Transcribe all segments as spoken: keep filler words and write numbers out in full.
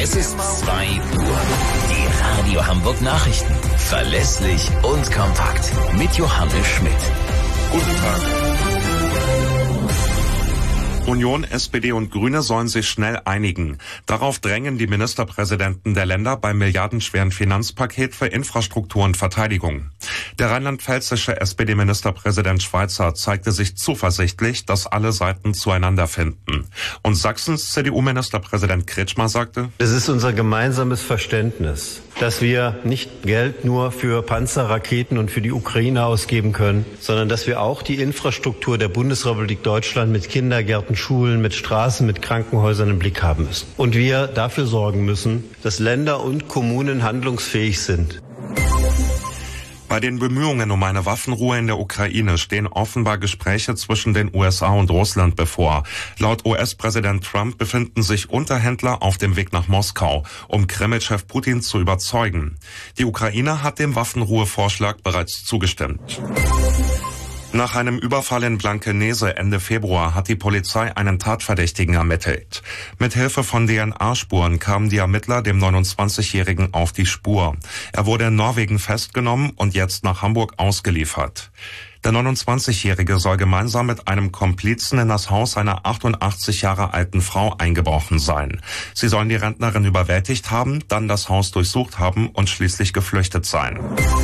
Es ist zwei Uhr. Die Radio Hamburg Nachrichten. Verlässlich und kompakt. Mit Johannes Schmidt. Guten Tag. Union, S P D und Grüne sollen sich schnell einigen. Darauf drängen die Ministerpräsidenten der Länder beim milliardenschweren Finanzpaket für Infrastruktur und Verteidigung. Der rheinland-pfälzische S P D-Ministerpräsident Schweizer zeigte sich zuversichtlich, dass alle Seiten zueinander finden. Und Sachsens C D U-Ministerpräsident Kretschmer sagte: Es ist unser gemeinsames Verständnis, dass wir nicht Geld nur für Panzer, Raketen und für die Ukraine ausgeben können, sondern dass wir auch die Infrastruktur der Bundesrepublik Deutschland mit Kindergärten, Schulen, mit Straßen, mit Krankenhäusern im Blick haben müssen. Und wir dafür sorgen müssen, dass Länder und Kommunen handlungsfähig sind. Bei den Bemühungen um eine Waffenruhe in der Ukraine stehen offenbar Gespräche zwischen den U S A und Russland bevor. Laut U S-Präsident Trump befinden sich Unterhändler auf dem Weg nach Moskau, um Kreml-Chef Putin zu überzeugen. Die Ukraine hat dem Waffenruhevorschlag bereits zugestimmt. Nach einem Überfall in Blankenese Ende Februar hat die Polizei einen Tatverdächtigen ermittelt. Mit Hilfe von D N A-Spuren kamen die Ermittler dem neunundzwanzigjährigen auf die Spur. Er wurde in Norwegen festgenommen und jetzt nach Hamburg ausgeliefert. Der neunundzwanzigjährige soll gemeinsam mit einem Komplizen in das Haus einer achtundachtzig Jahre alten Frau eingebrochen sein. Sie sollen die Rentnerin überwältigt haben, dann das Haus durchsucht haben und schließlich geflüchtet sein.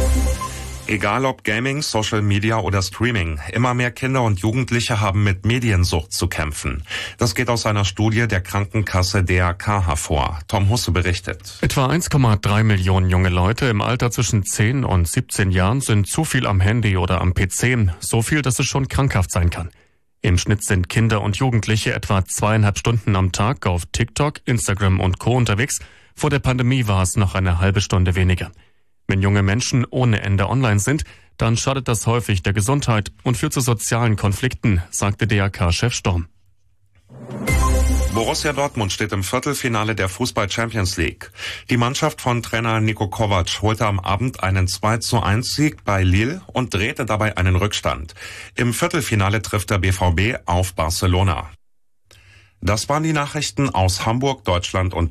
Egal ob Gaming, Social Media oder Streaming, immer mehr Kinder und Jugendliche haben mit Mediensucht zu kämpfen. Das geht aus einer Studie der Krankenkasse D R K hervor. Tom Husse berichtet. Etwa eins Komma drei Millionen junge Leute im Alter zwischen zehn und siebzehn Jahren sind zu viel am Handy oder am P C. So viel, dass es schon krankhaft sein kann. Im Schnitt sind Kinder und Jugendliche etwa zweieinhalb Stunden am Tag auf TikTok, Instagram und Co. unterwegs. Vor der Pandemie war es noch eine halbe Stunde weniger. Wenn junge Menschen ohne Ende online sind, dann schadet das häufig der Gesundheit und führt zu sozialen Konflikten, sagte D R K-Chef Storm. Borussia Dortmund steht im Viertelfinale der Fußball-Champions League. Die Mannschaft von Trainer Niko Kovac holte am Abend einen zwei zu eins Sieg bei Lille und drehte dabei einen Rückstand. Im Viertelfinale trifft der B V B auf Barcelona. Das waren die Nachrichten aus Hamburg, Deutschland und